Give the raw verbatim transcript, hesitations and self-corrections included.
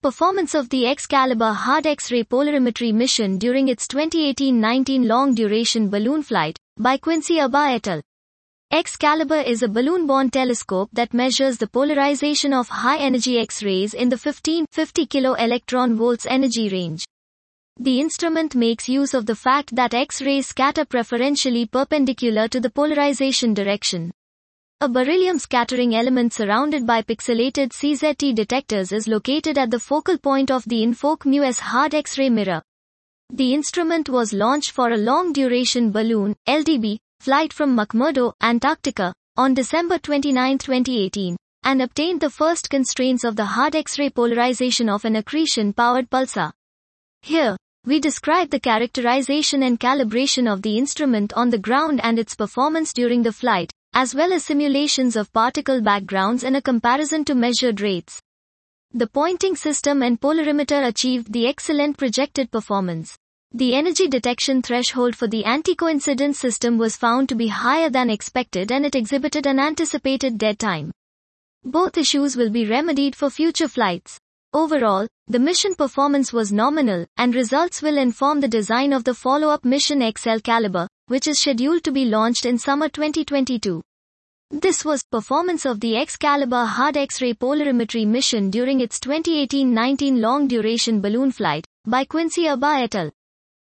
Performance of the Excalibur Hard X-ray Polarimetry mission during its twenty eighteen nineteen long-duration balloon flight, by Quincy Abba et al. Excalibur is a balloon-borne telescope that measures the polarization of high-energy X-rays in the fifteen to fifty kilo electron volts energy range. The instrument makes use of the fact that X-rays scatter preferentially perpendicular to the polarization direction. A beryllium scattering element surrounded by pixelated C Z T detectors is located at the focal point of the INFOC M U S hard X-ray mirror. The instrument was launched for a long-duration balloon, L D B, flight from McMurdo, Antarctica, on December twenty-ninth, twenty eighteen, and obtained the first constraints of the hard X-ray polarization of an accretion-powered pulsar. Here, we describe the characterization and calibration of the instrument on the ground and its performance during the flight, as well as simulations of particle backgrounds and a comparison to measured rates. The pointing system and polarimeter achieved the excellent projected performance. The energy detection threshold for the anti-coincidence system was found to be higher than expected and it exhibited an anticipated dead time. Both issues will be remedied for future flights. Overall, the mission performance was nominal, and results will inform the design of the follow-up mission Excalibur, which is scheduled to be launched in summer twenty twenty-two. This was performance of the Excalibur Hard X-ray Polarimetry mission during its twenty eighteen nineteen long-duration balloon flight, by Quincy Abba et al.